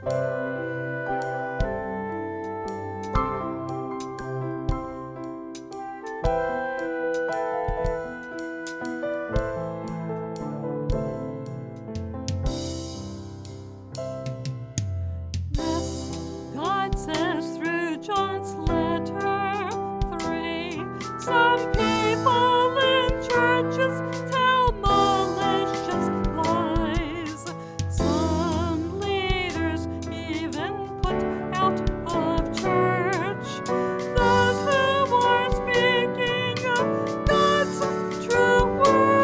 God says through John's letter 3, some people in churches tell malicious lies. Some leaders even put out of church those who are speaking of God's true word.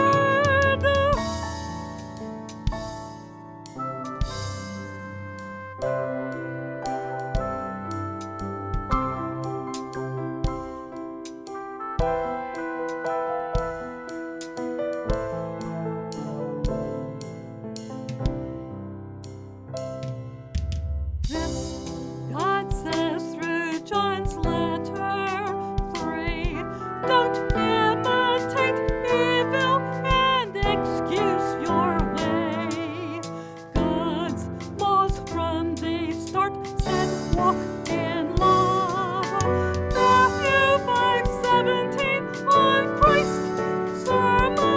God says through John's letter 3, don't imitate evil and excuse your way. God's laws from the start said walk in love. Matthew 5:17 on Christ's sermon.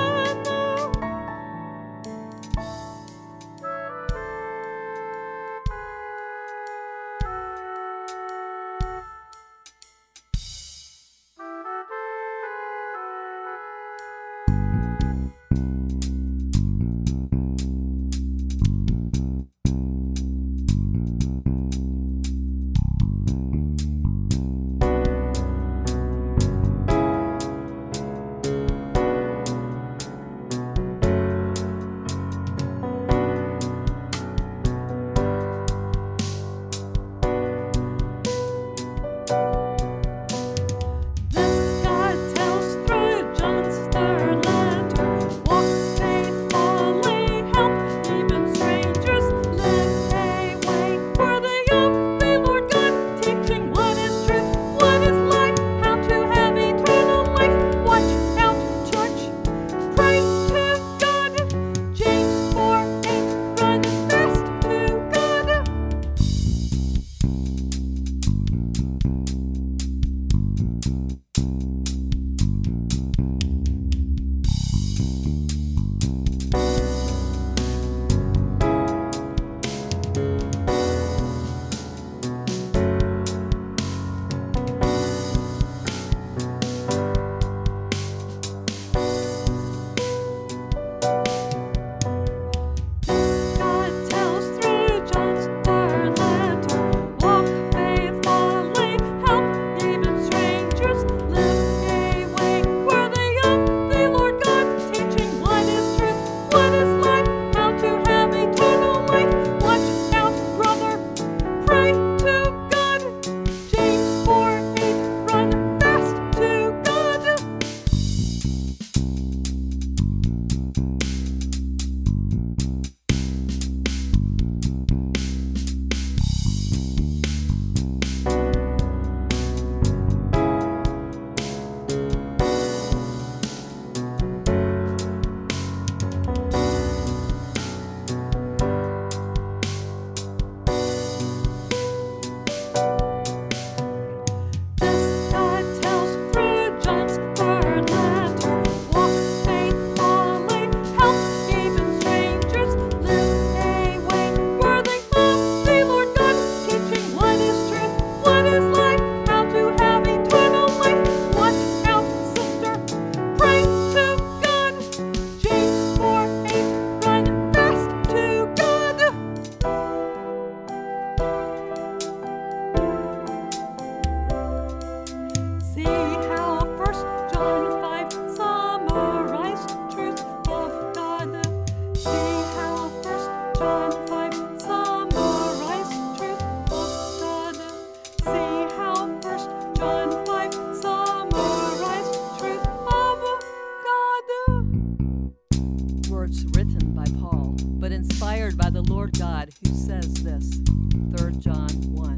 inspired by the Lord God, who says this, 3 John 1.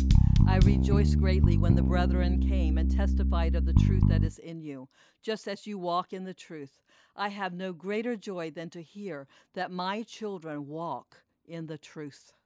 I rejoice greatly when the brethren came and testified of the truth that is in you, just as you walk in the truth. I have no greater joy than to hear that my children walk in the truth.